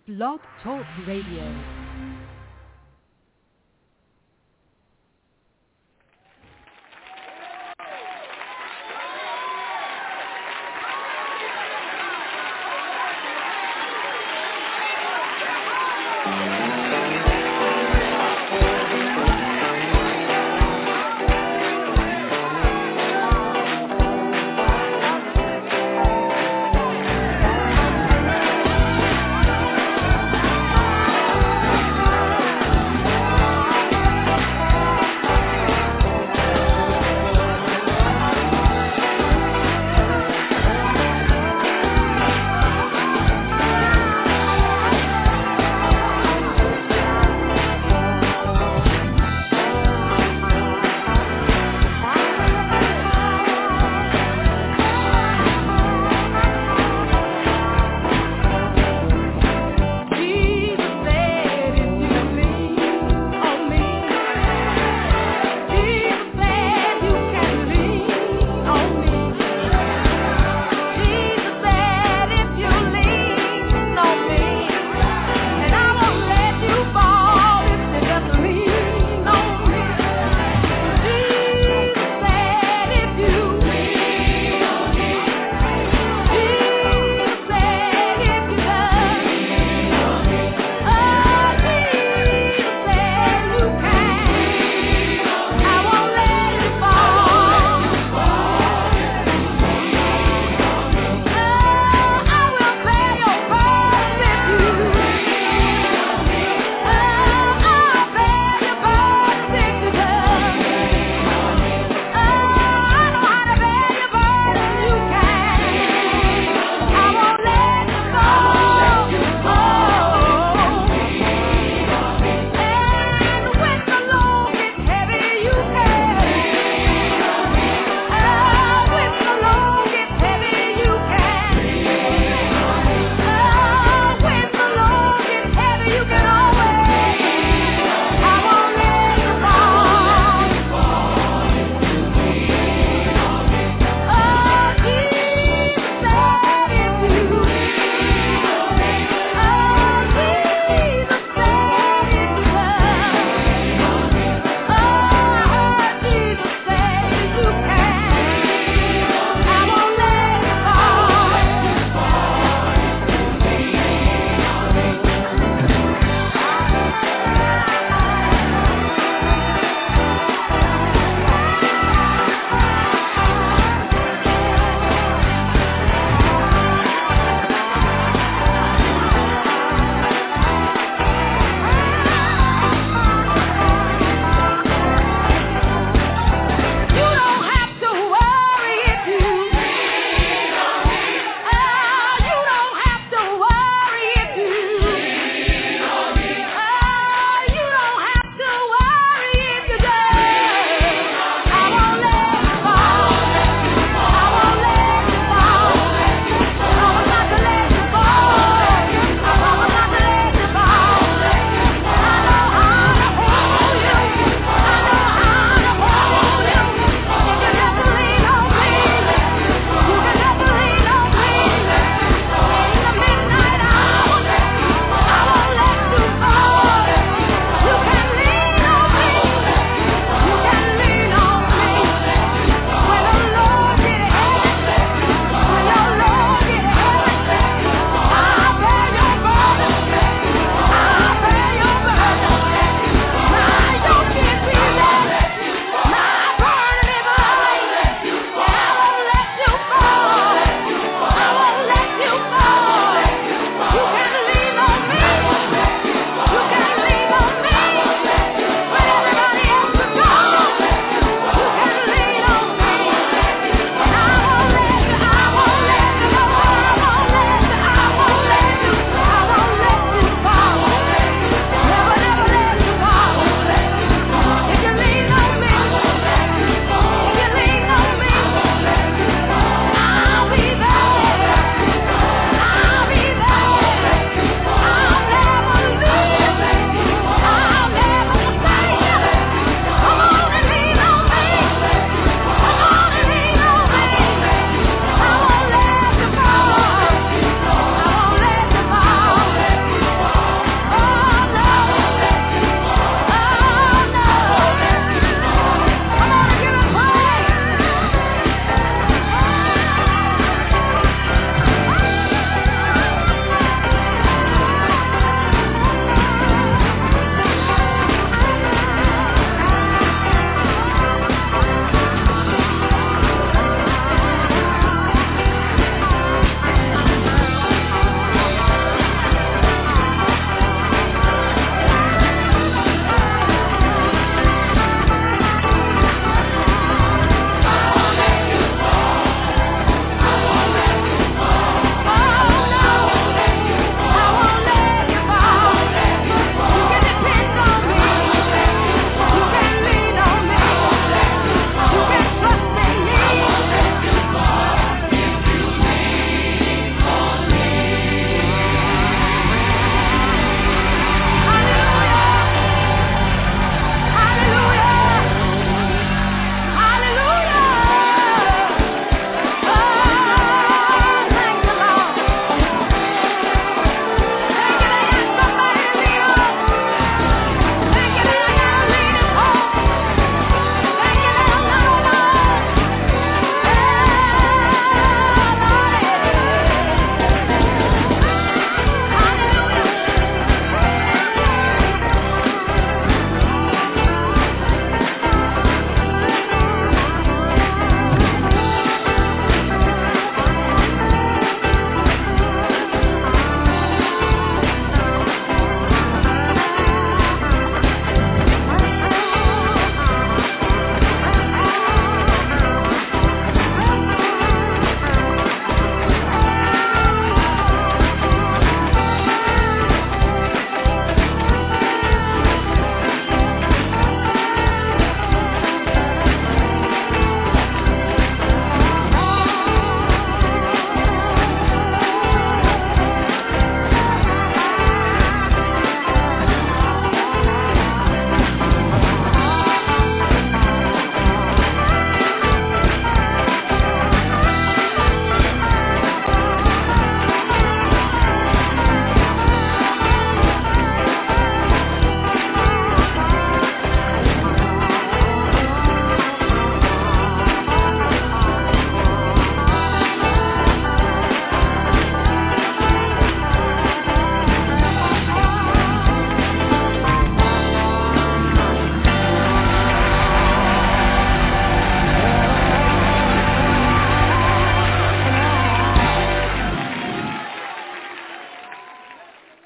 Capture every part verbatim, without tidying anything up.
Blog Talk Radio.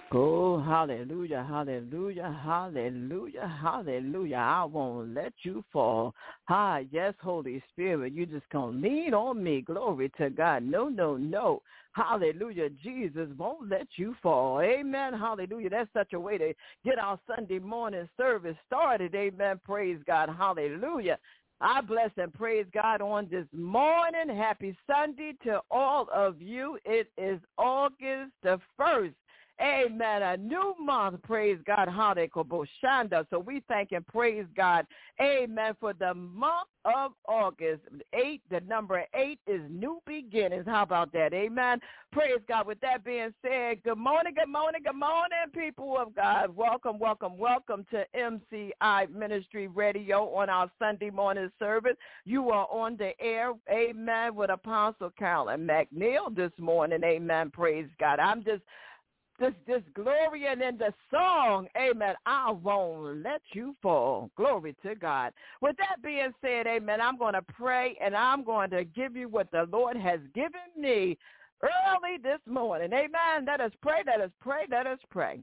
Oh, hallelujah, hallelujah, hallelujah, hallelujah. I won't let you fall. Ah, yes, Holy Spirit, you just going to lean on me. Glory to God. No, no, no. Hallelujah. Jesus won't let you fall. Amen. Hallelujah. That's such a way to get our Sunday morning service started. Amen. Praise God. Hallelujah. I bless and praise God on this morning. Happy Sunday to all of you. It is August the first. Amen. A new month. Praise God. Hallelujah. So we thank and praise God. Amen. For the month of August. Eight, the number eight is new beginnings. How about that? Amen. Praise God. With that being said, good morning, good morning, good morning, people of God. Welcome, welcome, welcome to M C I Ministry Radio on our Sunday morning service. You are on the air, amen, with Apostle Carolyn McNeil this morning. Amen. Praise God. I'm just This this glory and in the song, amen, I won't let you fall. Glory to God. With that being said, amen, I'm going to pray and I'm going to give you what the Lord has given me early this morning. Amen. Let us pray, let us pray, let us pray.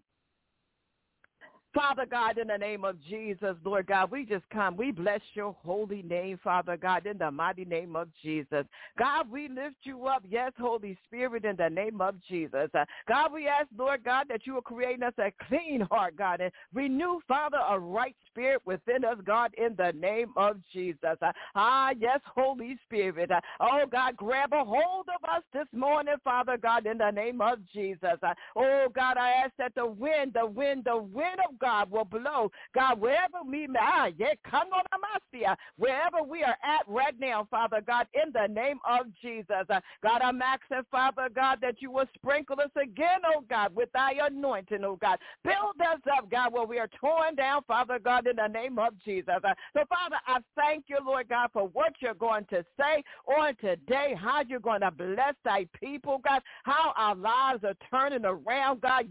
Father God, in the name of Jesus, Lord God, we just come. We bless your holy name, Father God, in the mighty name of Jesus. God, we lift you up, yes, Holy Spirit, in the name of Jesus. Uh, God, we ask, Lord God, that you will create us a clean heart, God, and renew, Father, a right spirit within us, God, in the name of Jesus. Uh, ah, yes, Holy Spirit. Uh, oh, God, grab a hold of us this morning, Father God, in the name of Jesus. Uh, oh, God, I ask that the wind, the wind, the wind of God, God will blow. God, wherever we ah, yeah, come on, Amasia, wherever we are at right now, Father God, in the name of Jesus. Uh, God, I'm asking, Father God, that you will sprinkle us again, oh God, with thy anointing, oh God. Build us up, God, where we are torn down, Father God, in the name of Jesus. Uh, so, Father, I thank you, Lord God, for what you're going to say on today, how you're going to bless thy people, God, how our lives are turning around, God.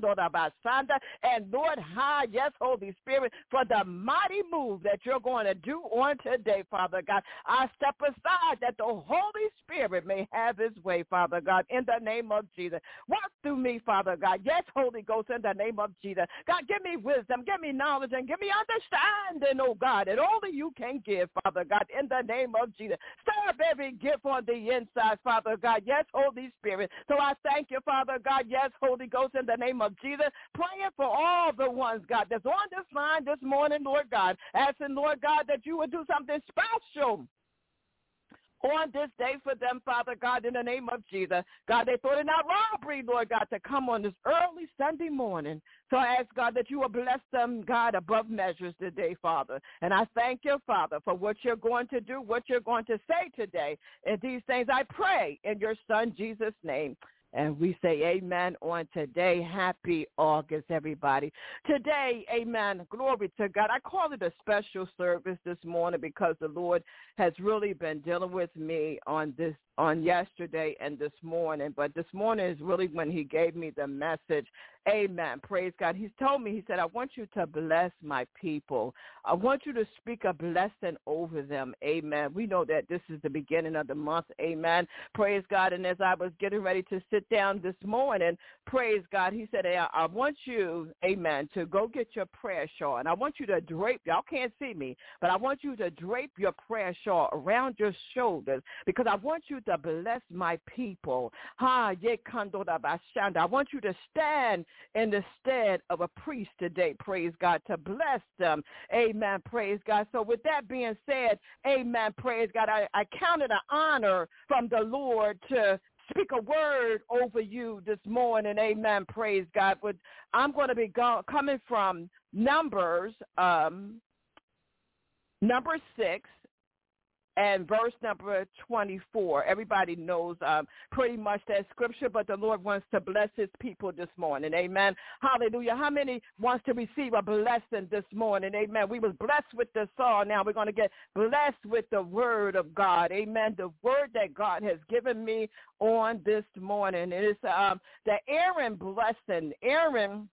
And, Lord, Ah, yes, Holy Spirit, for the mighty move that you're going to do on today, Father God. I step aside that the Holy Spirit may have his way, Father God, in the name of Jesus. Walk through me, Father God. Yes, Holy Ghost, in the name of Jesus. God, give me wisdom, give me knowledge, and give me understanding, oh God, that only you can give, Father God, in the name of Jesus. Stir up every gift on the inside, Father God. Yes, Holy Spirit. So I thank you, Father God. Yes, Holy Ghost, in the name of Jesus. Praying for all the ones, God, that's on this line this morning, Lord God, asking, Lord God, that you would do something special on this day for them, Father God, in the name of Jesus. God, they thought it not robbery, Lord God, to come on this early Sunday morning. So I ask, God, that you will bless them, God, above measures today, Father. And I thank you, Father, for what you're going to do, what you're going to say today. And these things I pray in your Son, Jesus' name. And we say amen on today. Happy August, everybody. Today, amen, glory to God. I call it a special service this morning because the Lord has really been dealing with me on this, on yesterday and this morning. But this morning is really when he gave me the message. Amen. Praise God. He's told me, he said, I want you to bless my people. I want you to speak a blessing over them. Amen. We know that this is the beginning of the month. Amen. Praise God. And as I was getting ready to sit down this morning, praise God, he said, I, I want you, amen, to go get your prayer shawl. And I want you to drape, y'all can't see me, but I want you to drape your prayer shawl around your shoulders because I want you to bless my people. Ha, ye kando da bashanda. I want you to stand in the stead of a priest today, praise God, to bless them. Amen, praise God. So with that being said, amen, praise God, I, I count it an honor from the Lord to speak a word over you this morning. Amen, praise God. But I'm going to be go- coming from Numbers, um, number six, and verse number twenty-four. Everybody knows um, pretty much that scripture, but the Lord wants to bless his people this morning. Amen. Hallelujah. How many wants to receive a blessing this morning? Amen. We was blessed with the song. Now we're going to get blessed with the word of God. Amen. The word that God has given me on this morning. It is um, the Aaron blessing. Aaron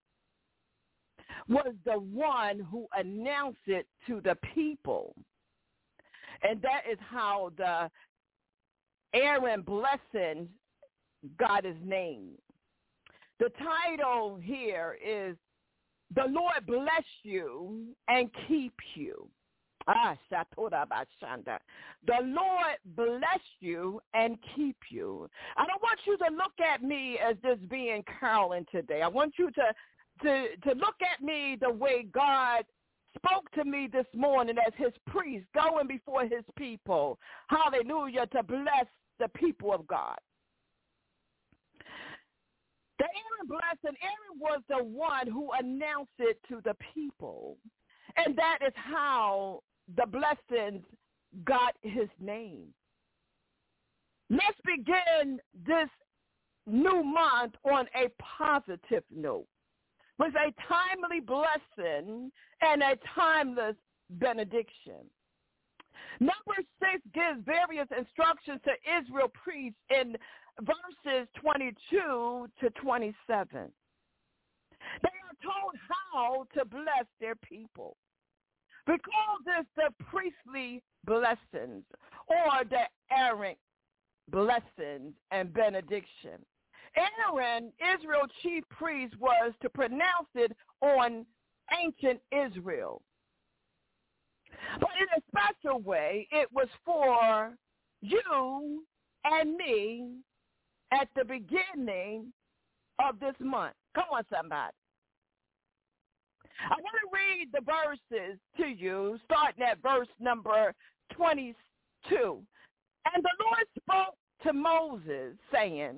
was the one who announced it to the people. And that is how the Aaron blessing got his name. The title here is The Lord Bless You and Keep You. Ah, Shatorabashanda. The Lord bless you and keep you. I don't want you to look at me as just being Carolyn today. I want you to, to, to look at me the way God spoke to me this morning as his priest going before his people. Hallelujah, to bless the people of God. The Aaron blessing, Aaron was the one who announced it to the people. And that is how the blessings got his name. Let's begin this new month on a positive note with a timely blessing and a timeless benediction. Number six gives various instructions to Israel priests in verses twenty-two to twenty-seven. They are told how to bless their people. We call this the priestly blessings or the Aaronic blessings and benediction. Aaron, Israel's chief priest, was to pronounce it on ancient Israel. But in a special way, it was for you and me at the beginning of this month. Come on, somebody. I want to read the verses to you, starting at verse number twenty-two. And the Lord spoke to Moses, saying,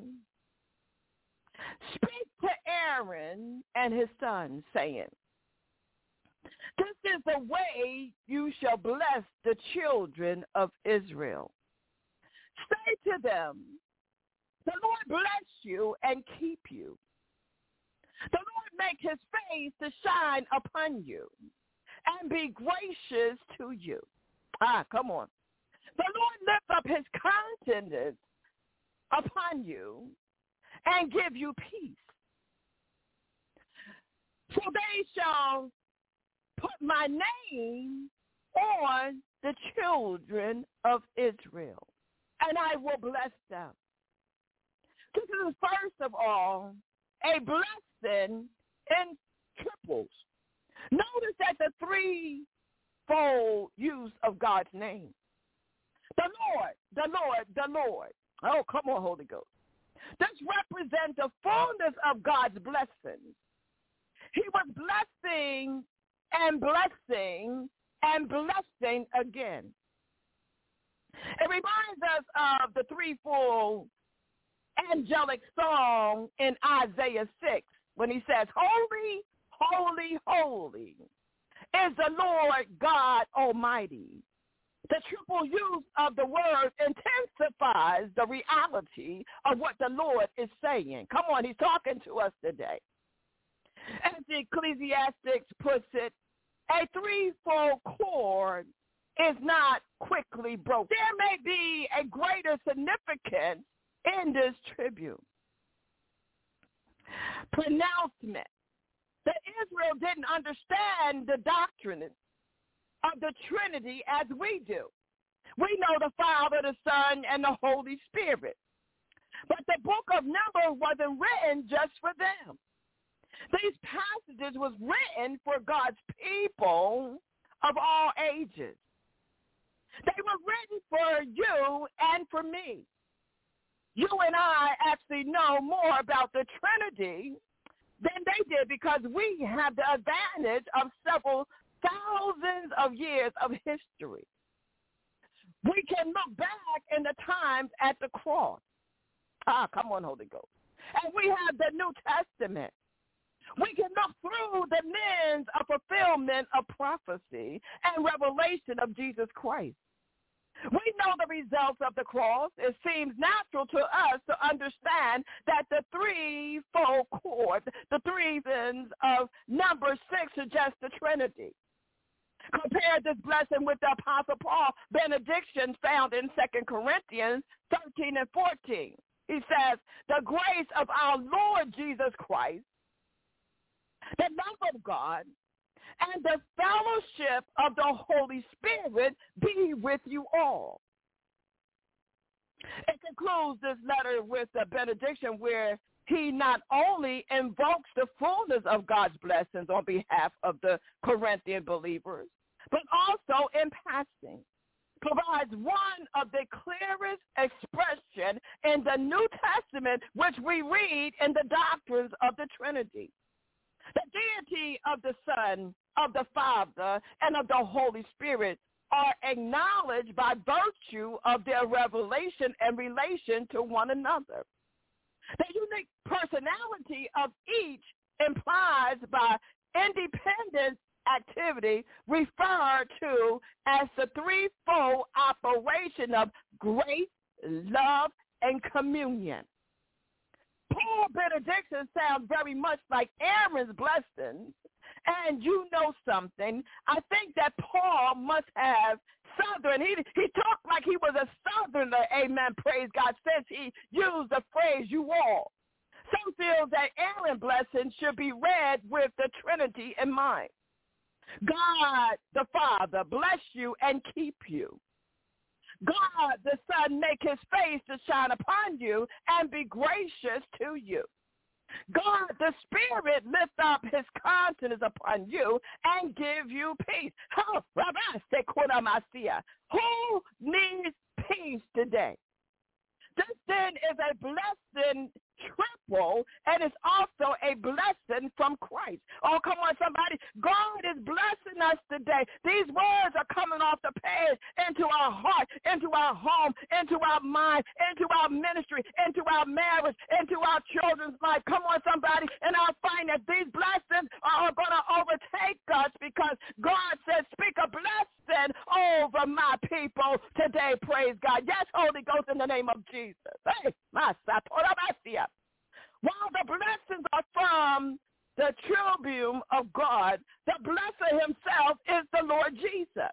speak to Aaron and his sons, saying, this is the way you shall bless the children of Israel. Say to them, the Lord bless you and keep you. The Lord make his face to shine upon you and be gracious to you. Ah, come on. The Lord lift up his countenance upon you and give you peace. So they shall put my name on the children of Israel, and I will bless them. This is, first of all, a blessing in triples. Notice that the threefold use of God's name. The Lord, the Lord, the Lord. Oh, come on, Holy Ghost. This represents the fullness of God's blessings. He was blessing and blessing and blessing again. It reminds us of the threefold angelic song in Isaiah six when he says, holy, holy, holy is the Lord God Almighty. The triple use of the word intensifies the reality of what the Lord is saying. Come on, he's talking to us today. As the Ecclesiastes puts it, a threefold cord is not quickly broken. There may be a greater significance in this tribute. Pronouncement. That Israel didn't understand the doctrine of the Trinity as we do. We know the Father, the Son, and the Holy Spirit. But the book of Numbers wasn't written just for them. These passages was written for God's people of all ages. They were written for you and for me. You and I actually know more about the Trinity than they did because we have the advantage of several thousands of years of history. We can look back in the times at the cross. Ah, come on, Holy Ghost. And we have the New Testament. We can look through the lens of fulfillment of prophecy and revelation of Jesus Christ. We know the results of the cross. It seems natural to us to understand that the threefold cord, the three things of number six suggests the Trinity. Compare this blessing with the Apostle Paul benediction found in Second Corinthians thirteen and fourteen. He says, the grace of our Lord Jesus Christ, the love of God, and the fellowship of the Holy Spirit be with you all. It concludes this letter with a benediction where he not only invokes the fullness of God's blessings on behalf of the Corinthian believers, but also in passing provides one of the clearest expression in the New Testament, which we read in the doctrines of the Trinity. The deity of the Son, of the Father, and of the Holy Spirit are acknowledged by virtue of their revelation and relation to one another. The unique personality of each implies by independent activity referred to as the threefold operation of grace, love, and communion. Paul benediction sounds very much like Aaron's blessings, and you know something. I think that Paul must have Southern. He, he talked like he was a Southerner, amen, praise God, since he used the phrase you all. Some feel that Aaron's blessing should be read with the Trinity in mind. God the Father bless you and keep you. God the Son make his face to shine upon you and be gracious to you. God the Spirit lift up his countenance upon you and give you peace. Oh, who needs peace today? This then is a blessing triple, and it's also a blessing from Christ. Oh, come on, somebody. God is blessing us today. These words are coming off the page into our heart, into our home, into our mind, into our ministry, into our marriage, into our children's life. Come on, somebody. And I'll find that these blessings are going to overtake us because God says, speak a blessing over my people today. Praise God. Yes, Holy Ghost, in the name of Jesus. Hey, my while the blessings are from the tribune of God, the blesser himself is the Lord Jesus.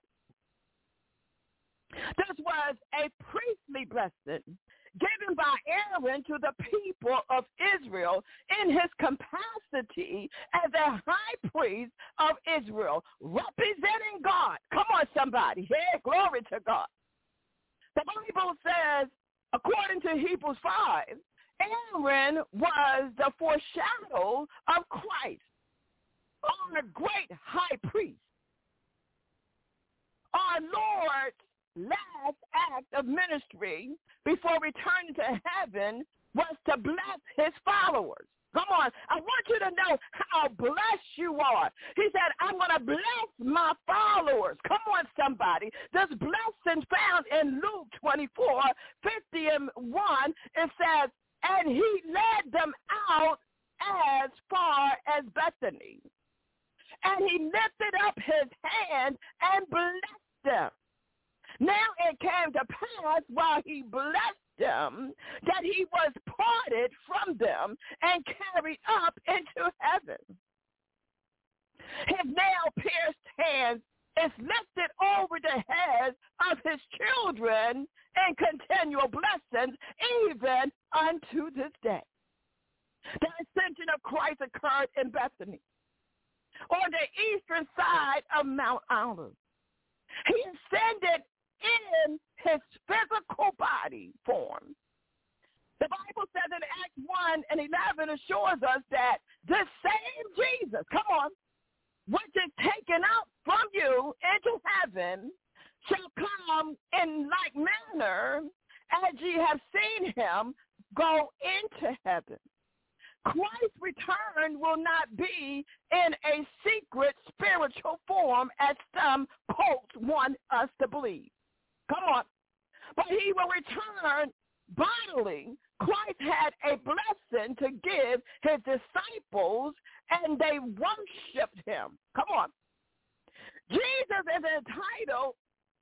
This was a priestly blessing given by Aaron to the people of Israel in his capacity as a high priest of Israel, representing God. Come on, somebody. Hey, glory to God. The Bible says, according to Hebrews five, Aaron was the foreshadow of Christ, our great high priest. Our Lord's last act of ministry before returning to heaven was to bless his followers. Come on, I want you to know how blessed you are. He said, I'm going to bless my followers. Come on, somebody. This blessing found in Luke twenty-four, fifty-one, it says, and he led them out as far as Bethany. And he lifted up his hand and blessed them. Now it came to pass while he blessed them that he was parted from them and carried up into heaven. His nail-pierced hands is lifted over the heads of his children in continual blessings, even unto this day. The ascension of Christ occurred in Bethany, on the eastern side of Mount Olive. He ascended in his physical body form. The Bible says in Acts one and eleven assures us that this same Jesus, come on, which is taken up from you into heaven, shall come in like manner as ye have seen him go into heaven. Christ's return will not be in a secret spiritual form as some cults want us to believe. Come on. But he will return bodily. Christ had a blessing to give his disciples, and they worshiped him. Come on. Jesus is entitled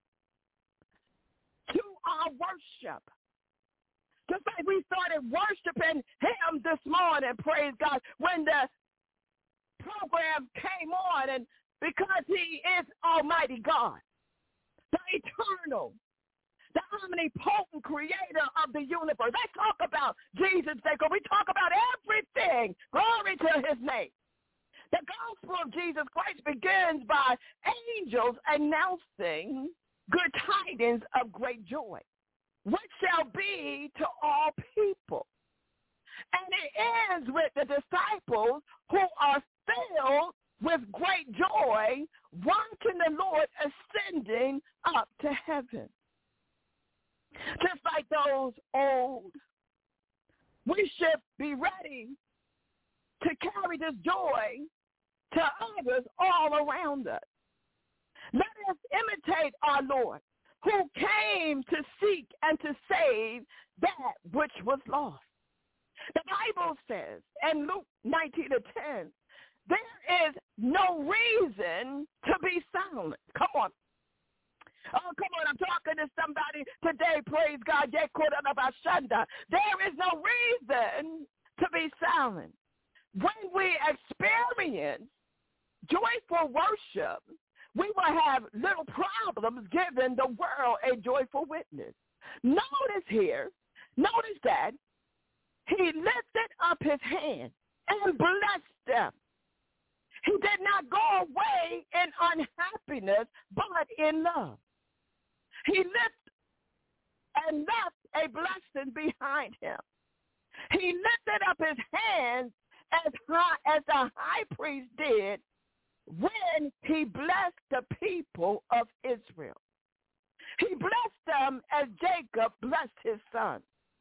to our worship. Just like we started worshiping him this morning, praise God, when the program came on, and because he is Almighty God, the eternal, the omnipotent creator of the universe. Let's talk about Jesus today, because we talk about everything. Glory to his name. The gospel of Jesus Christ begins by angels announcing good tidings of great joy, which shall be to all people. And it ends with the disciples who are filled with great joy, watching the Lord ascending up to heaven. Just like those old, we should be ready to carry this joy to others all around us. Let us imitate our Lord, who came to seek and to save that which was lost. The Bible says in Luke nineteen to ten, there is no reason to be silent. Come on. Oh, come on, I'm talking to somebody today, praise God. There is no reason to be silent. When we experience joyful worship, we will have little problems giving the world a joyful witness. Notice here, notice that he lifted up his hand and blessed them. He did not go away in unhappiness, but in love. He lifted and left a blessing behind him. He lifted up his hands as high as the high priest did when he blessed the people of Israel. He blessed them as Jacob blessed his son.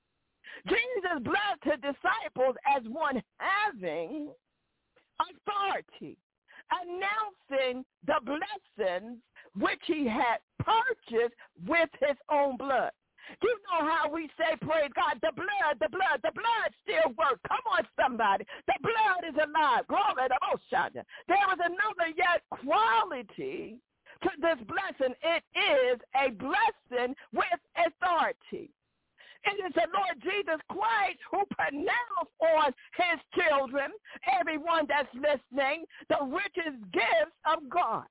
Jesus blessed his disciples as one having authority, announcing the blessings which he had purchased with his own blood. You know how we say, praise God, the blood, the blood, the blood still works. Come on, somebody. The blood is alive. Glory to God. There is another yet quality to this blessing. It is a blessing with authority. It is the Lord Jesus Christ who pronounced on his children, everyone that's listening, the richest gifts of God.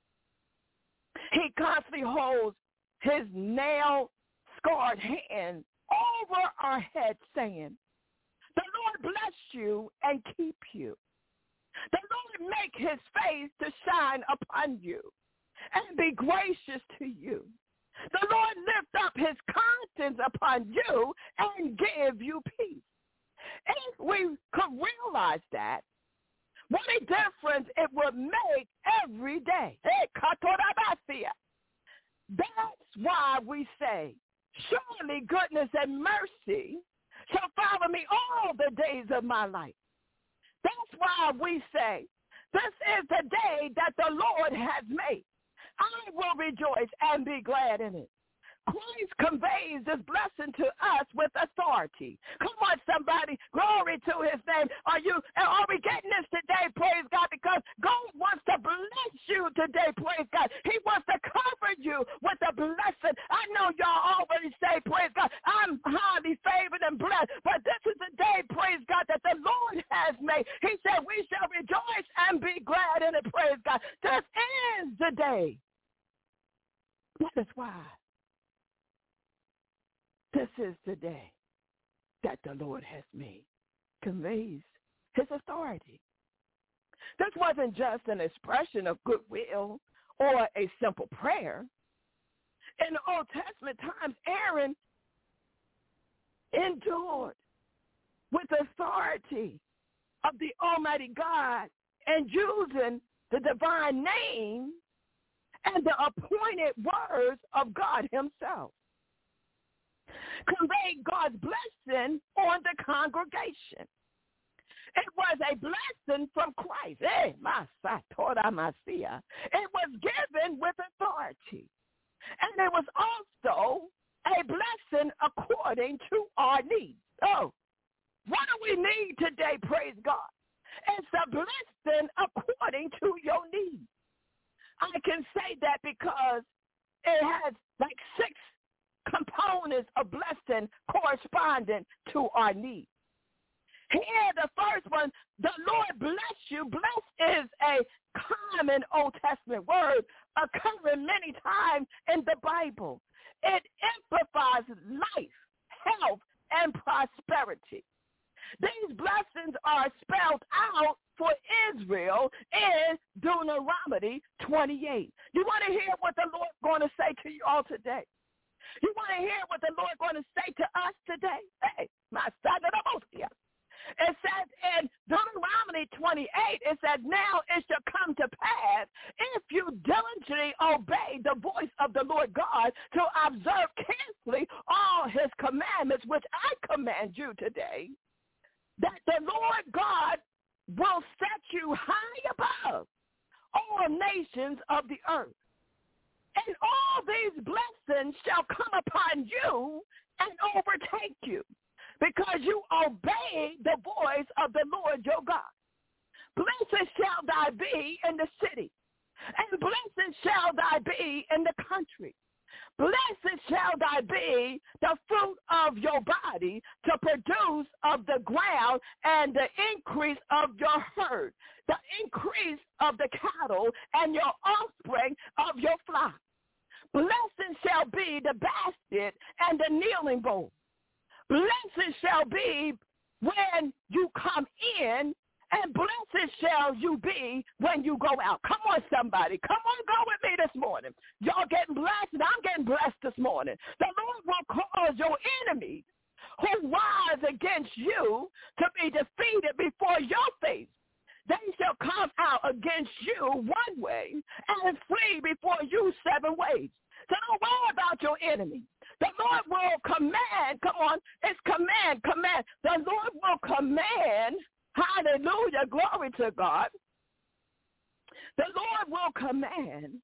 He constantly holds his nail-scarred hand over our heads, saying, the Lord bless you and keep you. The Lord make his face to shine upon you and be gracious to you. The Lord lift up his countenance upon you and give you peace. If we could realize that, what a difference it would make every day. That's why we say, surely goodness and mercy shall follow me all the days of my life. That's why we say, this is the day that the Lord has made. I will rejoice and be glad in it. Christ conveys this blessing to us with authority. Come on, somebody. Glory to his name. Are you, are we getting this today? Praise God, because God wants to bless you today. Praise God. He wants to cover you with a blessing. I know y'all already say, praise God, I'm highly favored and blessed, but this is the day, praise God, that the Lord has made. He said we shall rejoice and be glad in it. Praise God. This is the day. That is why. This is the day that the Lord has made. Conveys his authority. This wasn't just an expression of goodwill or a simple prayer. In the Old Testament times, Aaron endured with authority of the Almighty God and using the divine name and the appointed words of God himself. Conveyed God's blessing on the congregation. It was a blessing from Christ. It was given with authority. And it was also a blessing according to our needs. Oh, what do we need today, praise God? It's a blessing according to your needs. I can say that because it has like six components of blessing corresponding to our needs. Here, the first one, the Lord bless you. Bless is a common Old Testament word occurring many times in the Bible. It emphasizes life, health, and prosperity. These blessings are spelled out for Israel in Deuteronomy twenty-eight. You want to hear what the Lord's going to say to you all today? You want to hear what the Lord's going to say to us today? Hey, my son of the most here. It says in Deuteronomy twenty-eight, it says, now it shall come to pass if you diligently obey the voice of the Lord God to observe carefully all his commandments, which I command you today, that the Lord God will set you high above all nations of the earth. And all these blessings shall come upon you and overtake you, because you obey the voice of the Lord your God. Blessed shall thy be in the city, and blessed shall thy be in the country. Blessed shall thy be the fruit of your body, to produce of the ground, and the increase of your herd, the increase of the cattle, and your offspring of your flock. Blessed shall be the basket and the kneeling bowl. Blessed shall be when you come in, and blessed shall you be when you go out. Come on, somebody. Come on, go with me this morning. Y'all getting blessed, and I'm getting blessed this morning. The Lord will cause your enemies who rise against you to be defeated before your face. They shall come out against you one way and flee before you seven ways. So don't worry about your enemy. The Lord will command, come on, it's command, command. The Lord will command, hallelujah, glory to God. The Lord will command,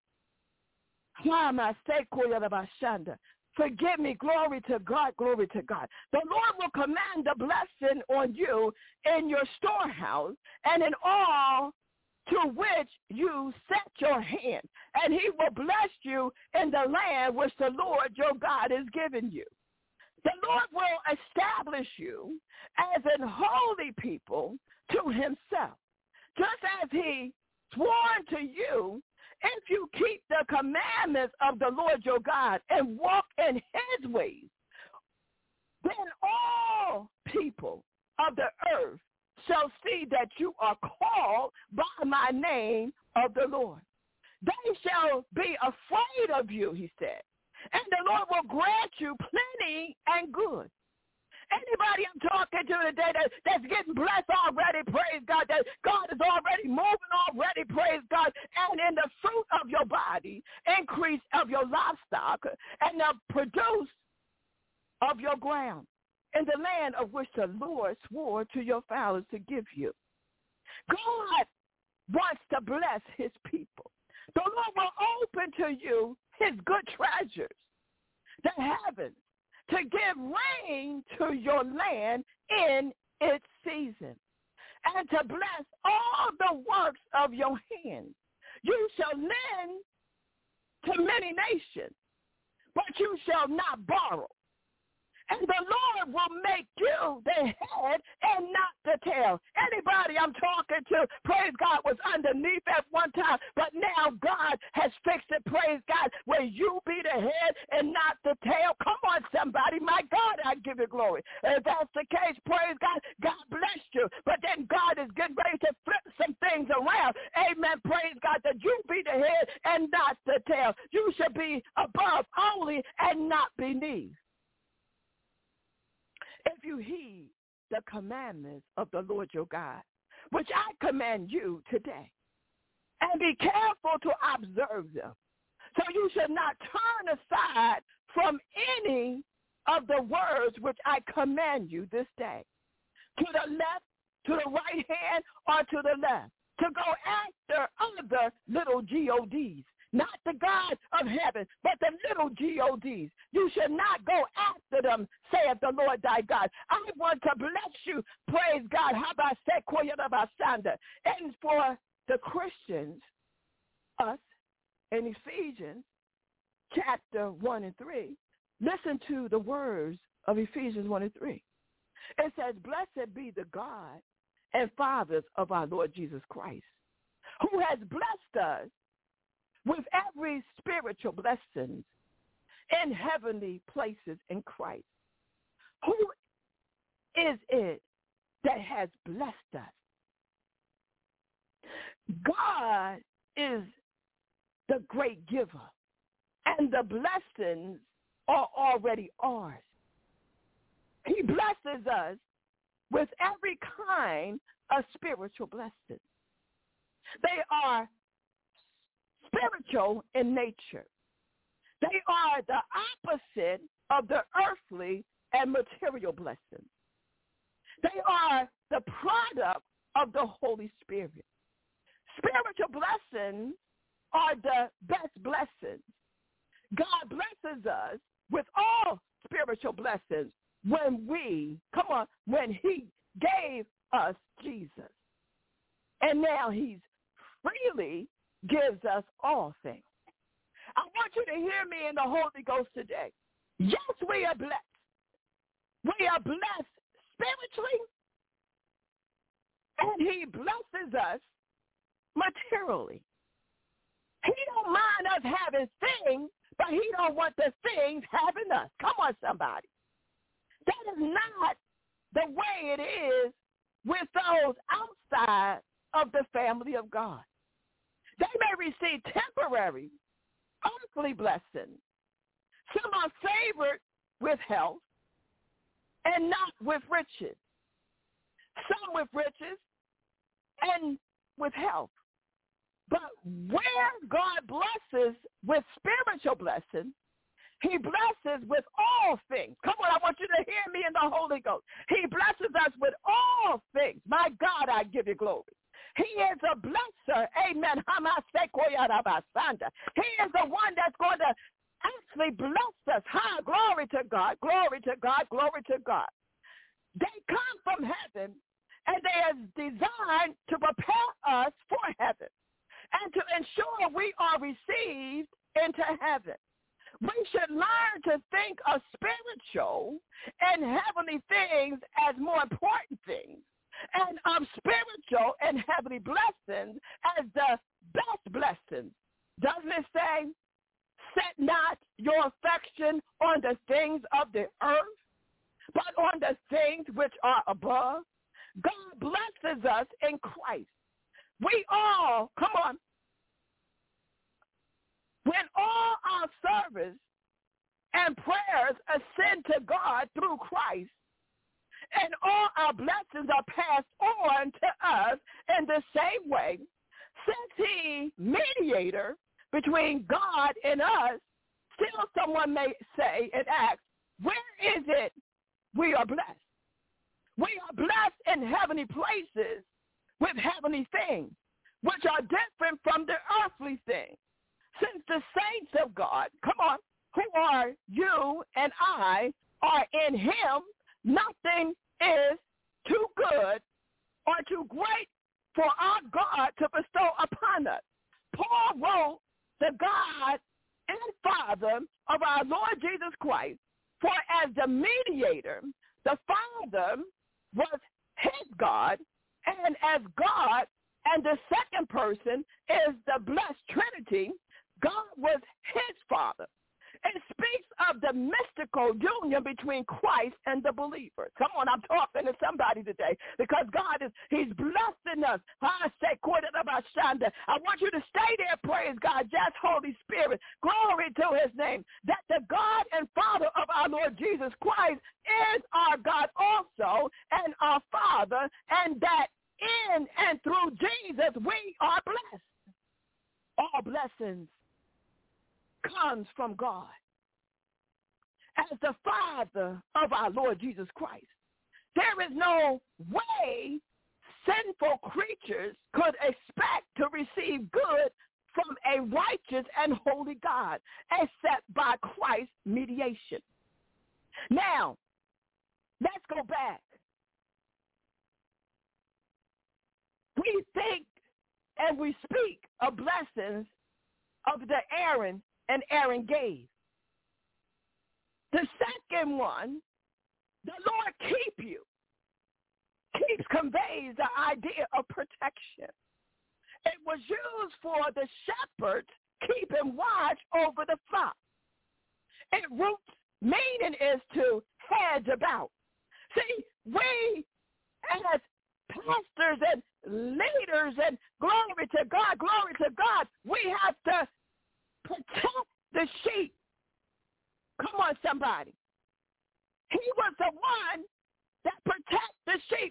forgive me, glory to God, glory to God. The Lord will command the blessing on you in your storehouse and in all to which you set your hand, and he will bless you in the land which the Lord your God is giving you. The Lord will establish you as an holy people to himself, just as he swore to you, if you keep the commandments of the Lord your God and walk in his ways. Then all people of the earth shall see that you are called by my name of the Lord. They shall be afraid of you, he said, and the Lord will grant you plenty and good. Anybody I'm talking to today that, that's getting blessed already, praise God, that God is already moving already, praise God, and in the fruit of your body, increase of your livestock, and the produce of your ground, in the land of which the Lord swore to your fathers to give you. God wants to bless his people. The Lord will open to you his good treasures, the heavens, to give rain to your land in its season, and to bless all the works of your hands. You shall lend to many nations, but you shall not borrow. And the Lord will make you the head and not the tail. Anybody I'm talking to, praise God, was underneath at one time, but now God has fixed it, praise God, where you be the head and not the tail. Come on, somebody. My God, I give you glory. If that's the case, praise God, God bless you. But then God is getting ready to flip some things around. Amen, praise God, that you be the head and not the tail. You should be above only and not beneath. If you heed the commandments of the Lord your God, which I command you today, and be careful to observe them, so you should not turn aside from any of the words which I command you this day, to the left, to the right hand, or to the left, to go after other little gods, not the God of heaven, but the little gods. You should not go after them, saith the Lord thy God. I want to bless you, praise God. And for the Christians, us, in Ephesians chapter one and three, listen to the words of Ephesians one and three. It says, blessed be the God and fathers of our Lord Jesus Christ, who has blessed us with every spiritual blessing in heavenly places in Christ. Who is it that has blessed us? God is the great giver, and the blessings are already ours. He blesses us with every kind of spiritual blessing. They are spiritual in nature. They are the opposite of the earthly and material blessings. They are the product of the Holy Spirit. Spiritual blessings are the best blessings. God blesses us with all spiritual blessings when we, come on, when he gave us Jesus. And now he's freely gives us all things. I want you to hear me in the Holy Ghost today. Yes, we are blessed. We are blessed spiritually, and he blesses us materially. He don't mind us having things, but he don't want the things having us. Come on, somebody. That is not the way it is with those outside of the family of God. They may receive temporary, earthly blessings. Some are favored with health and not with riches. Some with riches and with health. But where God blesses with spiritual blessings, he blesses with all things. Come on, I want you to hear me in the Holy Ghost. He blesses us with all things. My God, I give you glory. He is a blesser. Amen. He is the one that's going to actually bless us. Hi, glory to God, glory to God, glory to God. They come from heaven, and they are designed to prepare us for heaven and to ensure we are received into heaven. We should learn to think of spiritual and heavenly things as more important things, and of spiritual and heavenly blessings as the best blessings. Doesn't it say, set not your affection on the things of the earth, but on the things which are above? God blesses us in Christ. We all, come on, when all our service and prayers ascend to God through Christ, and all our blessings are passed on to us in the same way, since he mediator between God and us, still someone may say and ask, where is it we are blessed? We are blessed in heavenly places with heavenly things, which are different from the earthly things. Since the saints of God, come on, who are you and I, are in him, nothing is too good or too great for our God to bestow upon us. Paul wrote, the God and Father of our Lord Jesus Christ, for as the mediator, the Father was his God, and as God and the second person is the blessed Trinity, God was his Father. It speaks of the mystical union between Christ and the believer. Come on, I'm talking to somebody today because God is, he's blessing us. I want you to stay there, praise God, just Holy Spirit. Glory to his name. That the God and Father of our Lord Jesus Christ is our God also and our Father, and that in and through Jesus we are blessed. All blessings comes from God. As the Father of our Lord Jesus Christ, there is no way sinful creatures could expect to receive good from a righteous and holy God except by Christ's mediation. Now, let's go back. We think and we speak of blessings of the Aaron and Aaron gave. The second one, the Lord keep you, keeps conveys the idea of protection. It was used for the shepherds keeping watch over the flock. Its root meaning is to hedge about. See, we as pastors and leaders, and glory to God, glory to God, we have to protect the sheep. Come on, somebody. He was the one that protects the sheep.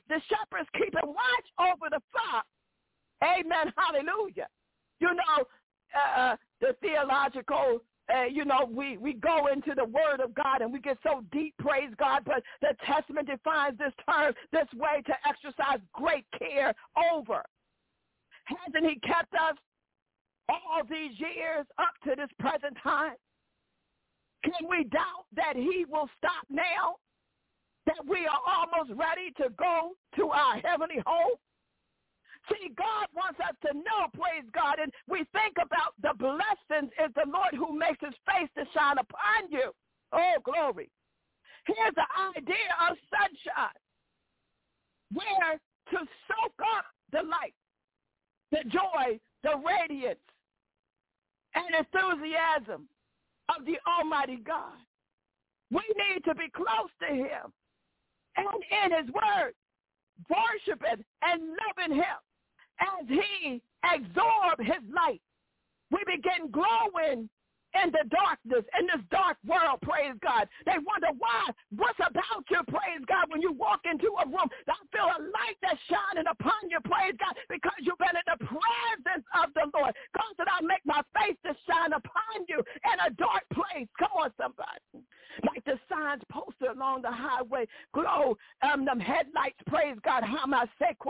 Amen. Hallelujah. You know, uh, the theological, uh, you know, we, we go into the word of God and we get so deep, praise God, but the Testament defines this term this way: to exercise great care over. Hasn't he kept us all these years up to this present time? Can we doubt that he will stop now, that we are almost ready to go to our heavenly home? See, God wants us to know, praise God, and we think about the blessings is the Lord who makes his face to shine upon you. Oh, glory. Here's the idea of sunshine, where to soak up the light, the joy, the radiance, and enthusiasm of the Almighty God. We need to be close to him and in his word, worshiping and loving him. As he absorbs his light, we begin glowing in the darkness, in this dark world, praise God. They wonder why, what's about you, praise God, when you walk into a room. I feel a light that's shining upon you, praise God, because you've been in the presence of the Lord. God said, I'll make my face to shine upon you in a dark place. Come on, somebody. Like the signs posted along the highway, glow, um, them headlights, praise God. God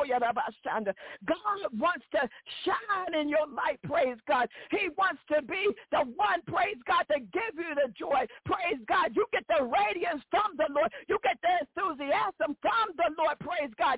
wants to shine in your light, praise God. He wants to be the one, praise God, to give you the joy, praise God. You get the radiance from the Lord. You get the enthusiasm from the Lord, praise God.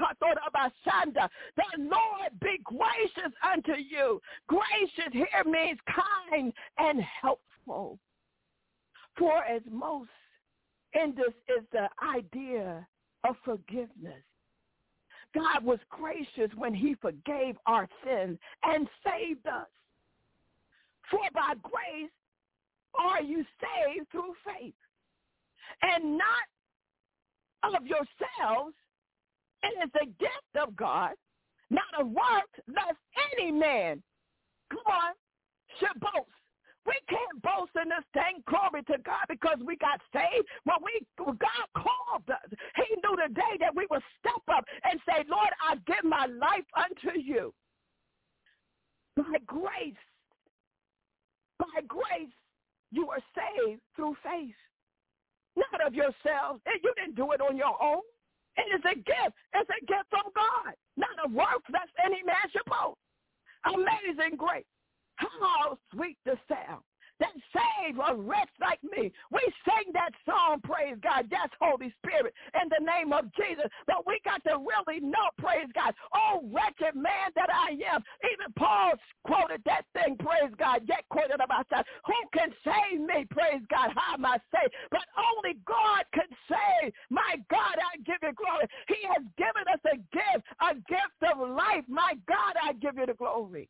The Lord be gracious unto you. Gracious here means kind and helpful. For as most in this is the idea of forgiveness. God was gracious when he forgave our sins and saved us. For by grace are you saved through faith, and not of yourselves. It is the gift of God, not a work, lest any man, come on, should boast. We can't boast in this thing, glory to God, because we got saved. When we, God called us, he knew the day that we would step up and say, Lord, I give my life unto you. By grace, by grace, you are saved through faith, not of yourselves. You didn't do it on your own. It is a gift. It's a gift from God, not a work lest any man should boast. Amazing grace. How sweet the sound that saved a wretch like me. We sing that song, praise God. Yes, Holy Spirit, in the name of Jesus. But we got to really know, praise God, oh, wretched man that I am. Even Paul quoted that thing, praise God, yet quoted about that. Who can save me, praise God? How am I saved? But only God can save. My God, I give you glory. He has given us a gift, a gift of life. My God, I give you the glory.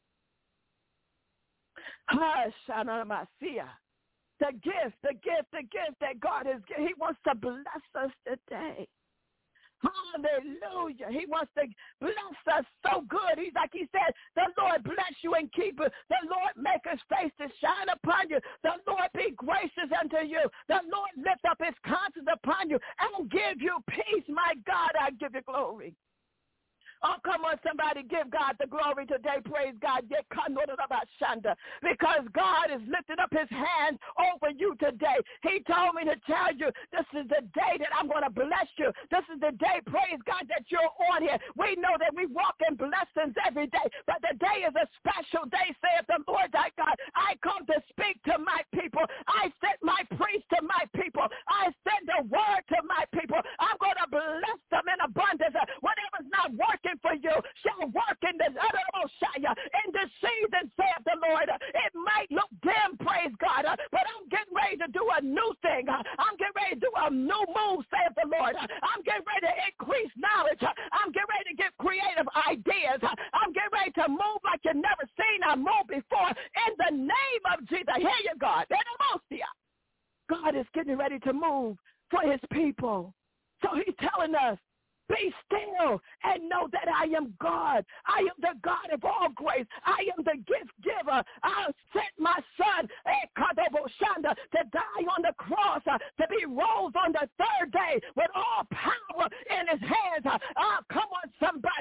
The gift, the gift, the gift that God has given. He wants to bless us today. Hallelujah. He wants to bless us so good. He's like he said, the Lord bless you and keep you. The Lord make his face to shine upon you. The Lord be gracious unto you. The Lord lift up his countenance upon you and give you peace. My God, I give you glory. Oh, come on, somebody, give God the glory today. Praise God. Because God is lifting up his hand over you today. He told me to tell you this is the day that I'm going to bless you. This is the day, praise God, that you're on here. We know that we walk in blessings every day, but the day is a special day, saith the Lord thy God. I come to speak to my people. I sent my priest to my people. I send the word to my people. I'm going to bless them in abundance. Whatever's not working for you shall work in this in this season, saith the Lord. It might look dim, praise God, but I'm getting ready to do a new thing. I'm getting ready to do a new move, saith the Lord. I'm getting ready to increase knowledge. I'm getting ready to get creative ideas. I'm getting ready to move like you've never seen I move before. In the name of Jesus, hear you, God. God is getting ready to move for his people. So he's telling us, be still and know that I am God. I am the God of all grace. I am the gift giver. I sent my son to die on the cross, to be rose on the third day with all power in his hands. Oh, come on, somebody.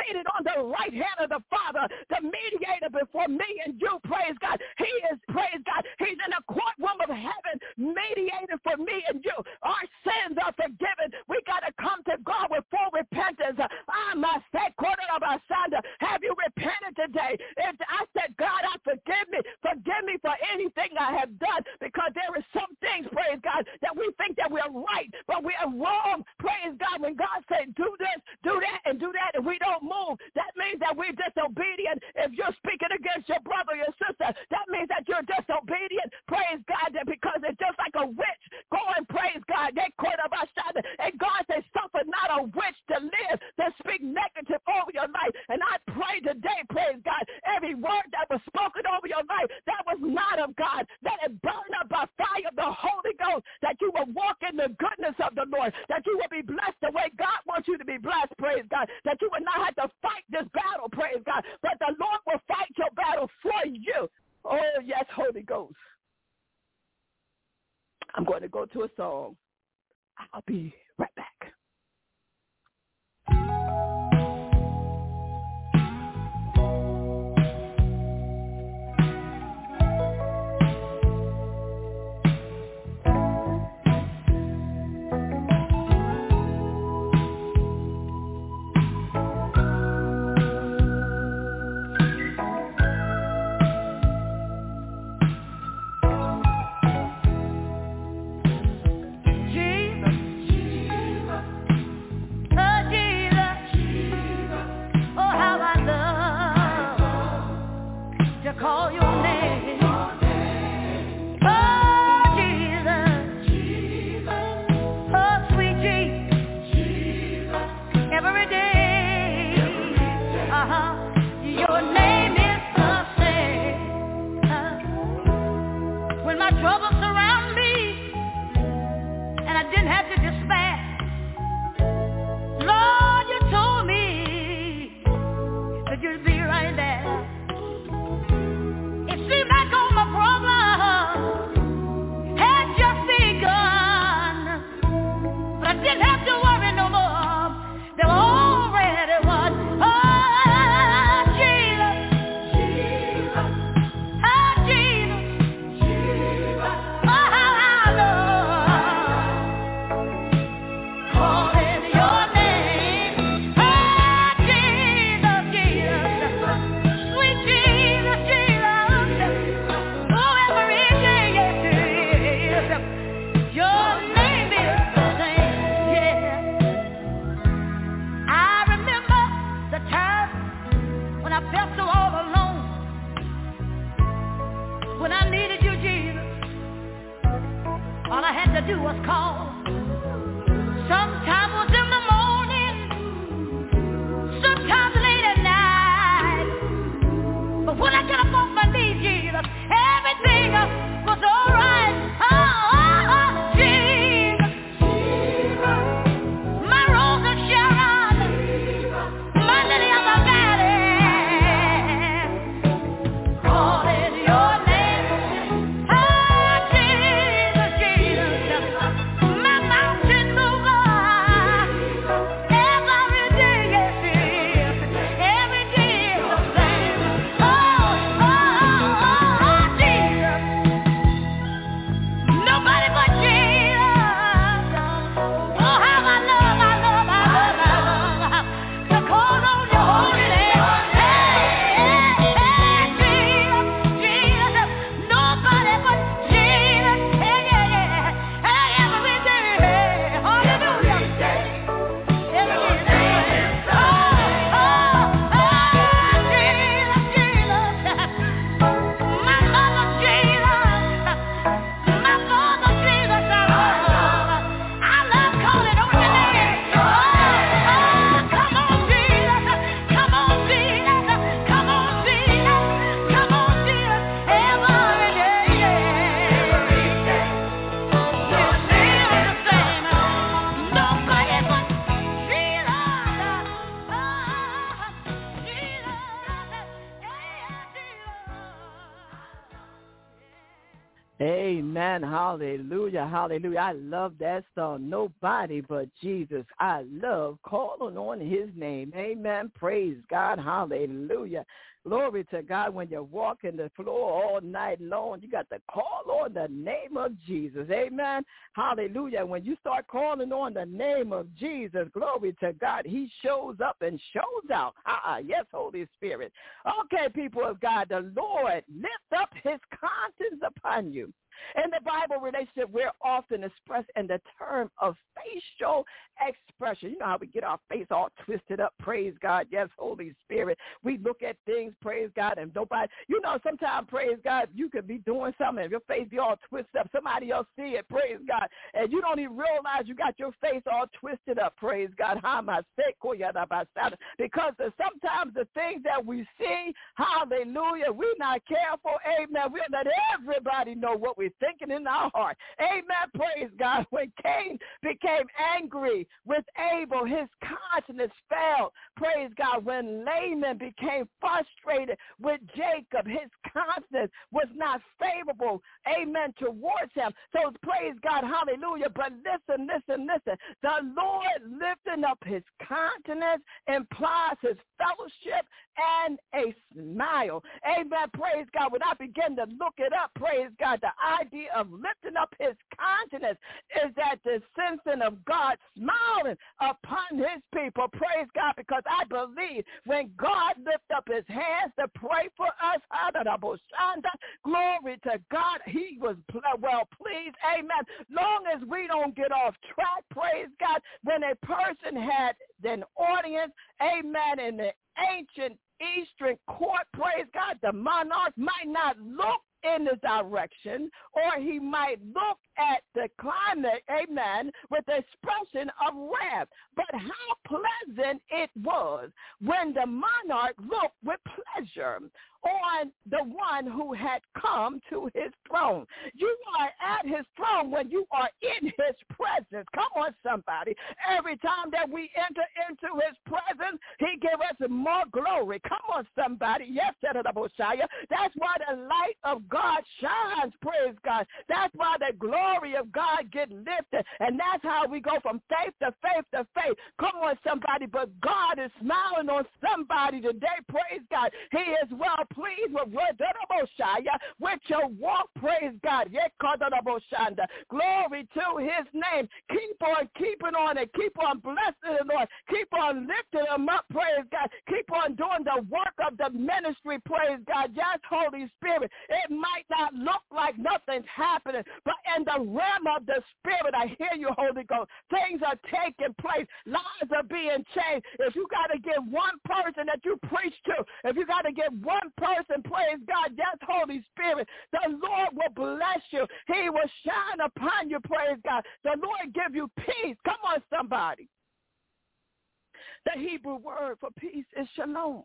seated on the right hand of the Father, the mediator before me and you, praise God. He is, praise God, he's in a courtroom of heaven, mediating for me and you. Our sins are forgiven. We got to come to God with full repentance. I must say, have you repented today? If I said, God, I forgive me. Forgive me for anything I have done, because there are some things, praise God, that we think that we're right, but we are wrong. Praise God. When God said, do this, do that, and do that, and we don't move, that means that we're disobedient. If you're speaking against your brother or your sister, that means that you're disobedient. Praise God, that because it's just like a witch going, praise God, they caught up our shot, and God says, suffer not a witch to live, to speak negative over your life. And I pray today, praise God, every word that was spoken over your life that was not of God, that it burned up by fire of the Holy Ghost, that you will walk in the goodness of the Lord, that you will be blessed the way God wants you to be blessed, praise God, that you will not have to fight this battle, praise God, but the Lord will fight your battle for you. Oh, yes, Holy Ghost. I'm going to go to a song. I'll be right back. Call your name. Oh, Jesus. Jesus. Oh, sweet Jesus. Every day. Uh-huh. Your name is the same. Uh, when my troubles surround me and I didn't have to despair, Lord, you told me that you'd be right there. Seemed like all my problems had just begun, but I didn't have to worry no more. They were already won. Oh, Jesus, Jesus, oh, Jesus, Jesus, oh, how I love calling your name. Oh, Jesus, Jesus, sweet Jesus, Jesus. All I had to do was call. Sometimes it was in the morning, sometimes late at night. But when I got up off my knees, Jesus, everything was all right. Oh, oh, oh, Jesus, Jesus, my Rose of Sharon, my lily of the valley, calling your name. Oh, Jesus, Jesus, my Amen. Hallelujah. Hallelujah. I love that song. Nobody but Jesus. I love calling on his name. Amen. Praise God. Hallelujah. Glory to God. When you're walking the floor all night long, you got to call on the name of Jesus. Amen. Hallelujah. When you start calling on the name of Jesus, glory to God, he shows up and shows out. Uh-uh. Yes, Holy Spirit. Okay, people of God, the Lord lift up his countenance upon you. In the Bible relationship, we're often expressed in the term of facial expression. You know how we get our face all twisted up, praise God. Yes, Holy Spirit. We look at things, praise God, and nobody, you know, sometimes, praise God, you could be doing something and your face be all twisted up. Somebody else see it, praise God, and you don't even realize you got your face all twisted up, praise God. Because sometimes the things that we see, hallelujah, we're not careful, amen. We'll let everybody know what we're thinking in our heart. Amen. Praise God. When Cain became angry with Abel, his countenance fell. Praise God. When Laman became frustrated with Jacob, his countenance was not favorable. Amen. Towards him. So praise God. Hallelujah. But listen, listen, listen. The Lord lifting up his countenance implies his fellowship and a smile. Amen. Praise God. When I begin to look it up, praise God, the idea of lifting up his countenance is that the sensing of God smiling upon his people. Praise God, because I believe when God lifts up his hands to pray for us, glory to God, he was well pleased. Amen. Long as we don't get off track, praise God, when a person had an audience, amen, in the ancient Eastern court, praise God, the monarch might not look in this direction, or he might look at the climate, amen, with the expression of wrath. But how pleasant it was when the monarch looked with pleasure on the one who had come to his throne. You are at his throne when you are in his presence. Come on, somebody. Every time that we enter into his presence, he gives us more glory. Come on, somebody. Yes, that's why the light of God shines, praise God. That's why the glory of God gets lifted. And that's how we go from faith to faith to faith. Come on, somebody. But God is smiling on somebody today, praise God. He is well pleased with with your walk, praise God. Glory to his name. Keep on keeping on and keep on blessing the Lord. Keep on lifting him up, praise God. Keep on doing the work of the ministry, praise God. Yes, Holy Spirit. It might not look like nothing's happening, but in the realm of the Spirit, I hear you, Holy Ghost. Things are taking place. Lives are being changed. If you got to get one person that you preach to, if you got to get one person, praise God, yes, Holy Spirit, the Lord will bless you. He will shine upon you, praise God. The Lord give you peace. Come on, somebody. The Hebrew word for peace is shalom.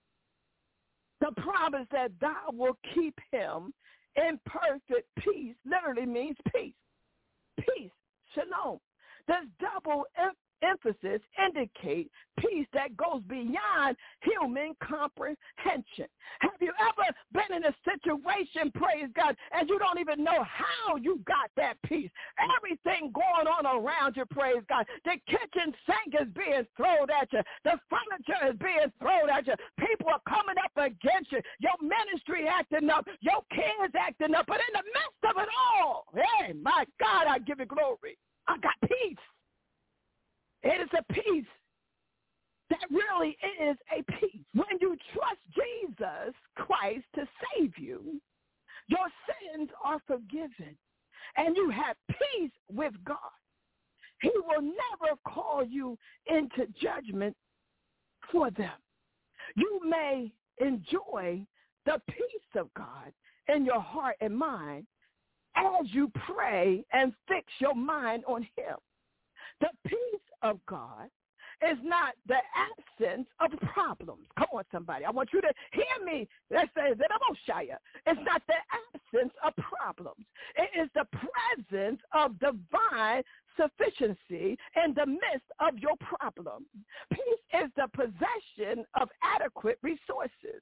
The promise that thou will keep him in perfect peace literally means peace. Peace, shalom. This double em- emphasis indicate peace that goes beyond human comprehension. Have you ever been in a situation, praise God, and you don't even know how you got that peace? Everything going on around you, praise God. The kitchen sink is being thrown at you. The furniture is being thrown at you. People are coming up against you. Your ministry acting up. Your kids acting up. But in the midst of it all, hey, my God, I give you glory. I got peace. It is a peace that really is a peace. When you trust Jesus Christ to save you, your sins are forgiven, and you have peace with God. He will never call you into judgment for them. You may enjoy the peace of God in your heart and mind as you pray and fix your mind on him. The peace of God is not the absence of problems. Come on, somebody. I want you to hear me. Let's say that it's not the absence of problems. It is the presence of divine sufficiency in the midst of your problem. Peace is the possession of adequate resources. And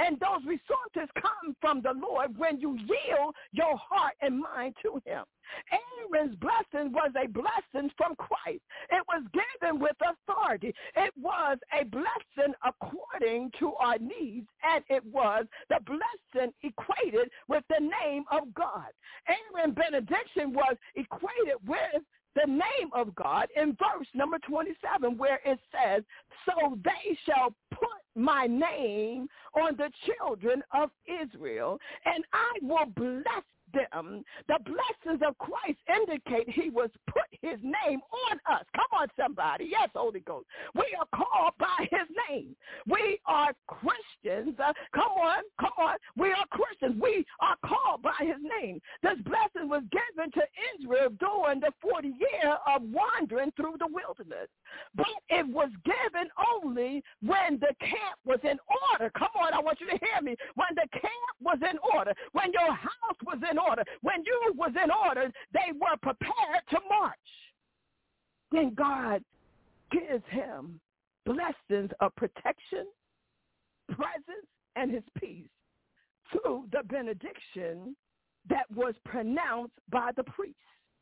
And those resources come from the Lord when you yield your heart and mind to him. Aaron's blessing was a blessing from Christ. It was given with authority. It was a blessing according to our needs, and it was the blessing equated with the name of God. Aaron's benediction was equated with the name of God in verse number twenty-seven, where it says, so they shall put my name on the children of Israel, and I will bless them. The blessings of Christ indicate he was put his name on us. Come on, somebody. Yes, Holy Ghost. We are called by his name. We are Christians. Uh, come on, come on. We are Christians. We are called by his name. This blessing was given to Israel during the forty years of wandering through the wilderness. But it was given only when the camp was in order. Come on, I want you to hear me. When the camp was in order, when your house was in order, when you was in order, they were prepared to march. Then God gives him blessings of protection, presence, and his peace through the benediction that was pronounced by the priest.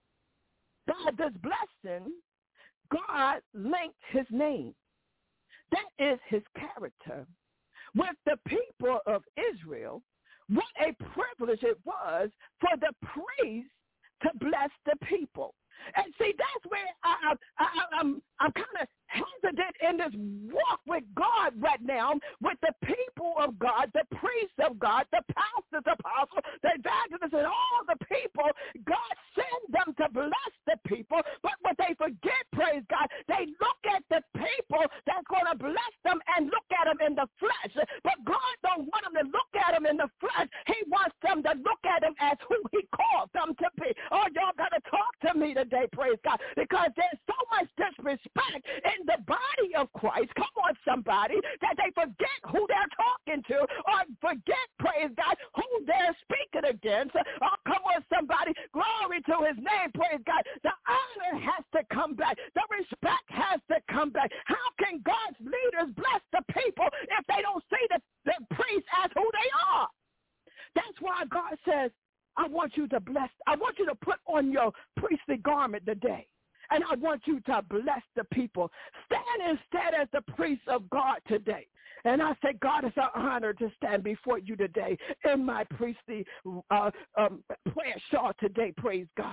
By this blessing, God linked his name, that is his character, with the people of Israel. What a privilege it was for the priest to bless the people. And see, that's where I, I, I, I'm, I'm kind of hesitant in this walk with God right now, with the people of God, the priests of God, the pastors, apostles, the evangelists, and all the people. God sent them to bless the people, but what they forget, praise God, they look at the people that's going to bless them and look at them in the flesh. But God don't want them to look at them in the flesh. He wants them to look at them as who he called them to be. Oh, y'all got to talk to me today, praise God, because there's so much disrespect in the body of Christ, come on somebody, that they forget who they're talking to, or forget, praise God, who they're speaking against. Oh, come on somebody, glory to his name, praise God. The honor has to come back. The respect has to come back. How can God's leaders bless the people if they don't see the, the priests as who they are? That's why God says, I want you to bless, I want you to put on your priestly garment today. And I want you to bless the people. Stand instead as the priest of God today. And I say, God, it's an honor to stand before you today in my priestly uh, um, prayer shawl today, praise God.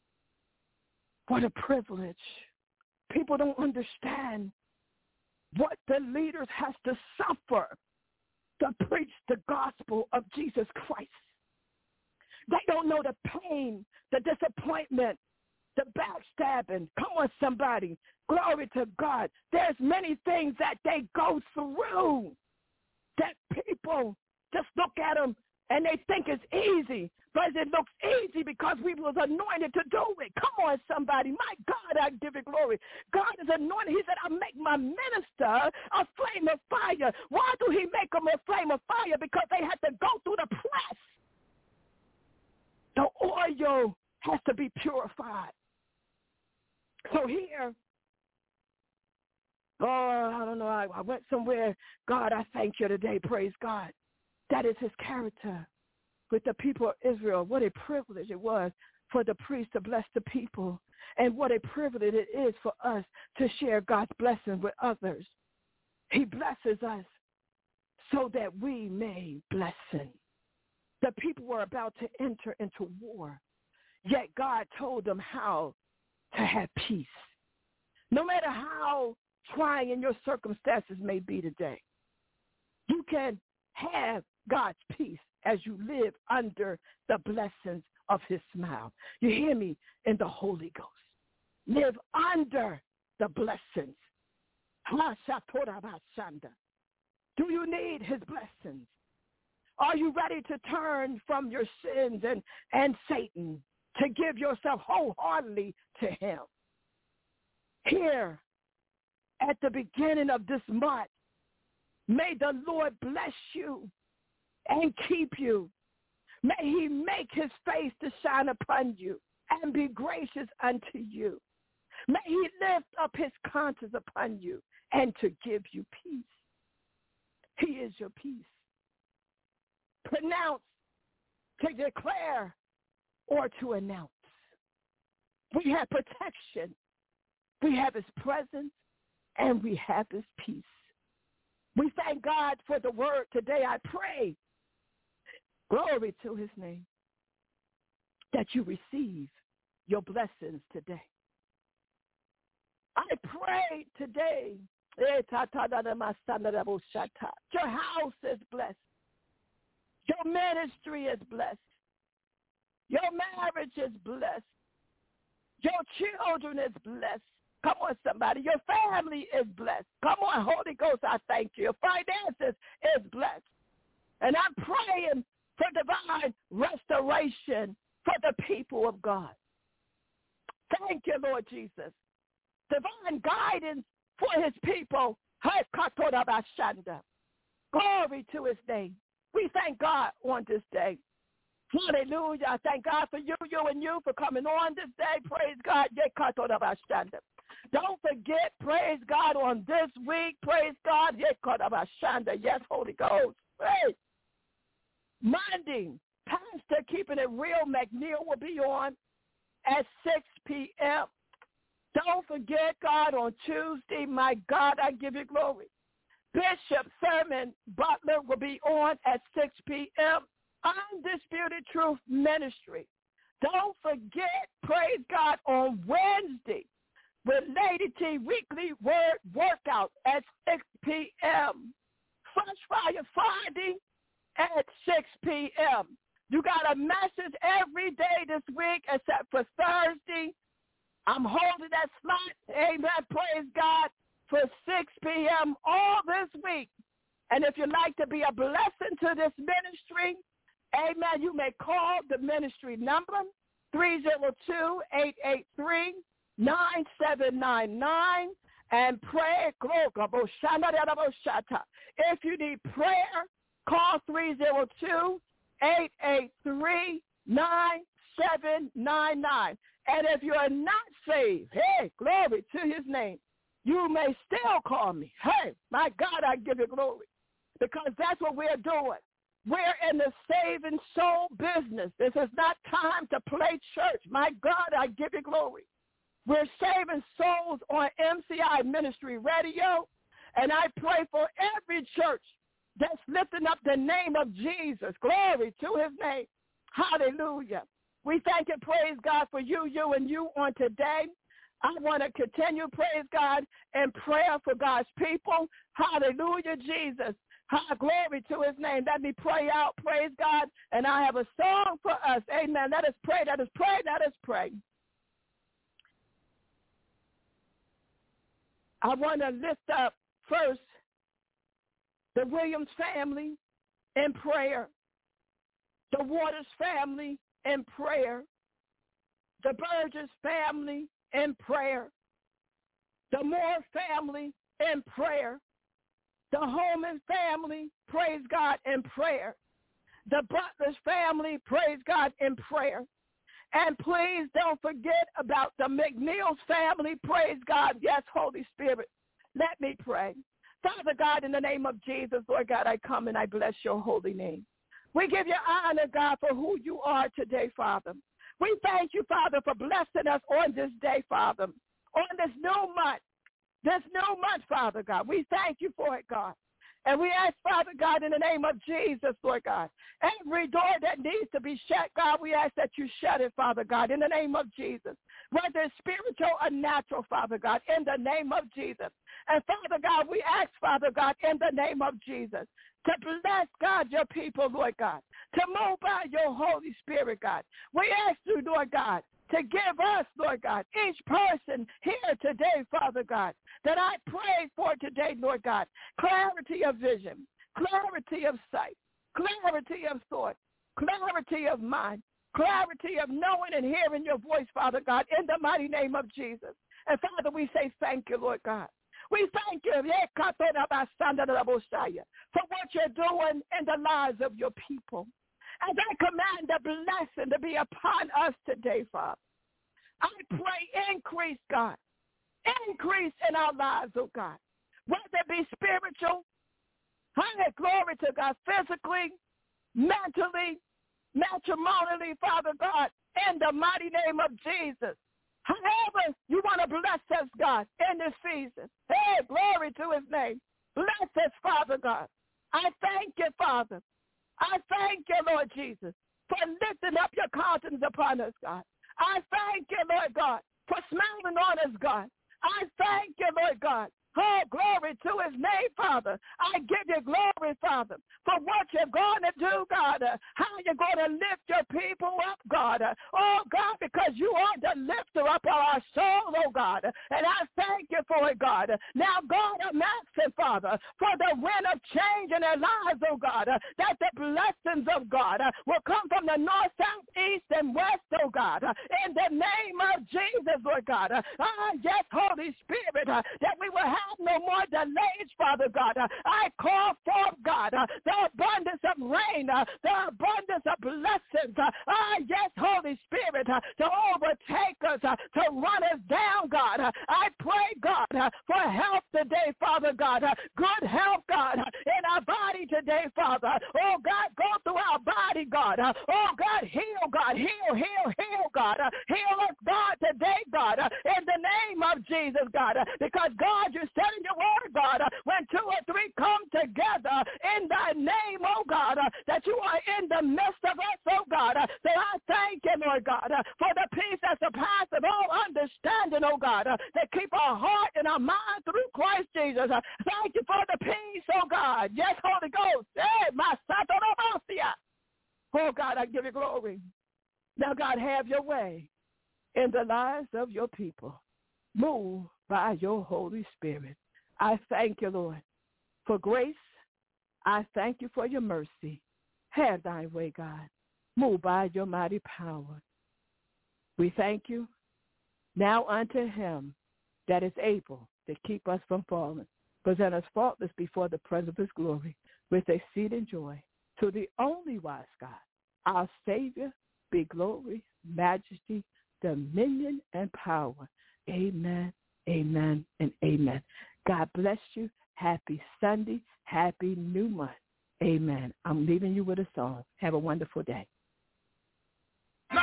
What a privilege. People don't understand what the leaders has to suffer to preach the gospel of Jesus Christ. They don't know the pain, the disappointment, the backstabbing. Come on, somebody. Glory to God. There's many things that they go through that people just look at them and they think it's easy. But it looks easy because we was anointed to do it. Come on, somebody. My God, I give it glory. God is anointed. He said, I make my minister a flame of fire. Why do he make them a flame of fire? Because they had to go through the press. The oil has to be purified. So here, oh, I don't know, I, I went somewhere. God, I thank you today, praise God. That is his character with the people of Israel. What a privilege it was for the priest to bless the people. And what a privilege it is for us to share God's blessing with others. He blesses us so that we may bless him. The people were about to enter into war, yet God told them how to have peace. No matter how trying your circumstances may be today, you can have God's peace as you live under the blessings of his smile. You hear me? In the Holy Ghost. Live under the blessings. Do you need his blessings? Are you ready to turn from your sins and, and Satan to give yourself wholeheartedly to him? Here, at the beginning of this month, may the Lord bless you and keep you. May he make his face to shine upon you and be gracious unto you. May he lift up his countenance upon you and to give you peace. He is your peace. pronounce, to declare, or to announce. We have protection. We have his presence, and we have his peace. We thank God for the word today. I pray, glory to his name, that you receive your blessings today. I pray today, your house is blessed. Your ministry is blessed. Your marriage is blessed. Your children is blessed. Come on, somebody. Your family is blessed. Come on, Holy Ghost, I thank you. Your finances is blessed. And I'm praying for divine restoration for the people of God. Thank you, Lord Jesus. Divine guidance for his people. Glory to his name. We thank God on this day. Hallelujah. I thank God for you, you, and you for coming on this day. Praise God. Don't forget, praise God, on this week. Praise God. Yes, Holy Ghost. Praise. Monday, Pastor Keeping It Real, McNeil will be on at six p.m. Don't forget, God, on Tuesday, my God, I give you glory. Bishop Thurman Butler will be on at six p.m. Undisputed Truth Ministry. Don't forget, praise God, on Wednesday with Lady T Weekly Word Workout at six p.m. Fresh Fire Friday at six p.m. You got a message every day this week except for Thursday. I'm holding that slot, amen, praise God, for six p.m. all this week. And if you'd like to be a blessing to this ministry, amen, you may call the ministry number, three oh two, eight eight three, nine seven nine nine, and pray. If you need prayer, call three oh two, eight eight three, nine seven nine nine. And if you are not saved, hey, glory to his name, you may still call me. Hey, my God, I give you glory, because that's what we're doing. We're in the saving soul business. This is not time to play church. My God, I give you glory. We're saving souls on M C I Ministry Radio, and I pray for every church that's lifting up the name of Jesus. Glory to his name. Hallelujah. We thank and praise God for you, you, and you on today. I want to continue, praise God, in prayer for God's people. Hallelujah, Jesus. Glory to his name. Let me pray out, praise God. And I have a song for us. Amen. Let us pray, let us pray, let us pray. I want to lift up first the Williams family in prayer, the Waters family in prayer, the Burgess family in prayer, the Moore family in prayer, the Holman family, praise God, in prayer, the Butlers family, praise God, in prayer. And please don't forget about the McNeil's family, praise God. Yes, Holy Spirit, let me pray. Father God, in the name of Jesus, Lord God, I come and I bless your holy name. We give you honor, God, for who you are today, Father. We thank you, Father, for blessing us on this day, Father, on this new month, this new month, Father God. We thank you for it, God. And we ask, Father God, in the name of Jesus, Lord God, every door that needs to be shut, God, we ask that you shut it, Father God, in the name of Jesus, whether it's spiritual or natural, Father God, in the name of Jesus. And, Father God, we ask, Father God, in the name of Jesus, to bless, God, your people, Lord God, to move by your Holy Spirit, God. We ask you, Lord God, to give us, Lord God, each person here today, Father God, that I pray for today, Lord God, clarity of vision, clarity of sight, clarity of thought, clarity of mind, clarity of knowing and hearing your voice, Father God, in the mighty name of Jesus. And, Father, we say thank you, Lord God. We thank you for what you're doing in the lives of your people. As I command the blessing to be upon us today, Father, I pray increase, God. Increase in our lives, oh God. Whether it be spiritual, hallelujah, glory to God, physically, mentally, matrimonially, Father God, in the mighty name of Jesus. However you want to bless us, God, in this season. Hey, glory to his name. Bless us, Father God. I thank you, Father. I thank you, Lord Jesus, for lifting up your countenance upon us, God. I thank you, Lord God, for smiling on us, God. I thank you, Lord God. Oh, glory to his name, Father. I give you glory, Father, for what you're going to do, God, uh, how you're going to lift your people up, God. Uh, oh, God, because you are the lifter up of our soul, oh, God. And I thank you for it, God. Now, God, I'm asking, Father, for the wind of change in their lives, oh, God, uh, that the blessings of God uh, will come from the north, south, east, and west, oh, God. Uh, in the name of Jesus, Lord God. Uh, uh, yes, Holy Spirit, uh, that we will have no more delays, Father God. Uh, I call forth, God, uh, the abundance of rain, uh, the abundance of blessings. Uh, uh, yes, Holy Spirit, uh, to overtake us, uh, to run us down, God. Uh, I pray, God, uh, for health today, Father God. Uh, good health, God, uh, in our body today, Father. Oh, God, go through our body, God. Uh, oh, God, heal, God. Heal, heal, heal, God. Uh, heal us, God, today, God, uh, in the name of Jesus, God. Uh, because, God, you said in your word, God, uh, when two or three come together in thy name, oh God, uh, that you are in the midst of us, oh God. Uh, so I thank you, Lord God, uh, for the peace that surpasses all understanding, oh God, uh, that keep our heart and our mind through Christ Jesus. Uh, thank you for the peace, oh God. Yes, Holy Ghost. Hey, my oh God, I give you glory. Now, God, have your way in the lives of your people. Move by your Holy Spirit. I thank you, Lord, for grace. I thank you for your mercy. Have thy way, God. Move by your mighty power. We thank you now unto him that is able to keep us from falling, present us faultless before the presence of his glory with exceeding joy. To the only wise God, our Savior, be glory, majesty, dominion, and power. Amen, amen, and amen. God bless you. Happy Sunday. Happy new month. Amen. I'm leaving you with a song. Have a wonderful day. Now,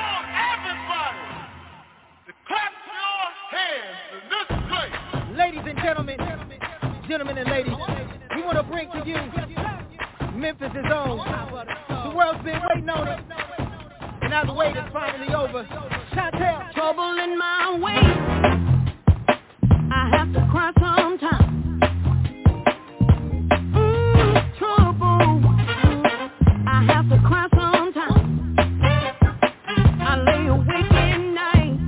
I want everybody to clap your hands in this place. Ladies and gentlemen, gentlemen and ladies, we want to bring to you Memphis' own. The world's been waiting on it, and now the wait is finally over. Chantel. Trouble in my way, I have to cry sometimes. Mm, trouble, I have to cry sometimes. I lay awake at night,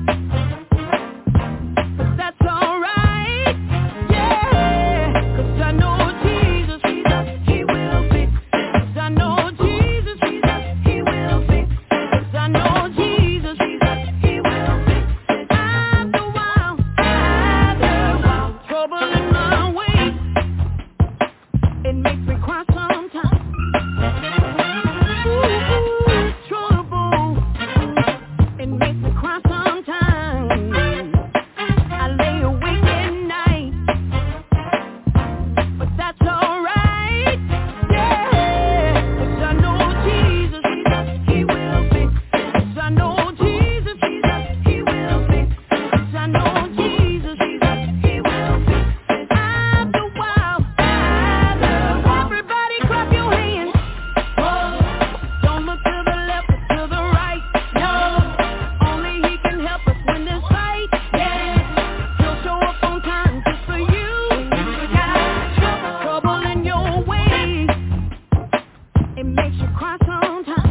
but that's alright, yeah. 'Cause I know Jesus, Jesus, he will fix it. 'Cause I know Jesus, Jesus, he will fix it. 'Cause I know Jesus, Jesus, he will fix it. After a while, after a while, trouble in my way, it makes me cry sometimes. Ooh, trouble, it makes me cry sometimes. I lay awake at night, but that's alright, yeah. 'Cause I know Jesus, Jesus, he will fix it. 'Cause I know Jesus, Jesus, he will fix it. 'Cause I know Jesus, Jesus, he will fix it. After a while, after a while, everybody clap your hands. Whoa, don't look to the left or to the right. No, only he can help us win this fight. Yeah, he'll show up on time just for you. You got trouble in your way, it makes you cry sometimes.